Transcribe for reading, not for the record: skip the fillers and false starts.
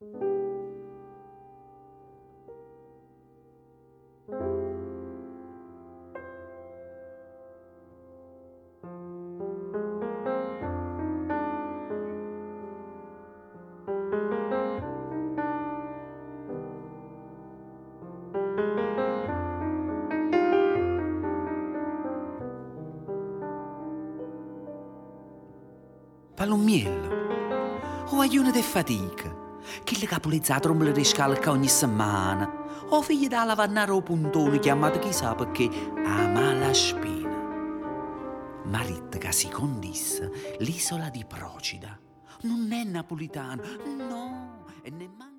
Palommiello, o aiuno di fatica, chi le capulizza tromba di scalca ogni settimana, o figli da lavannare o puntone chiamato chissà perché a malaspina. Marit che si condisse l'isola di Procida, non è napolitano, no, e nemmeno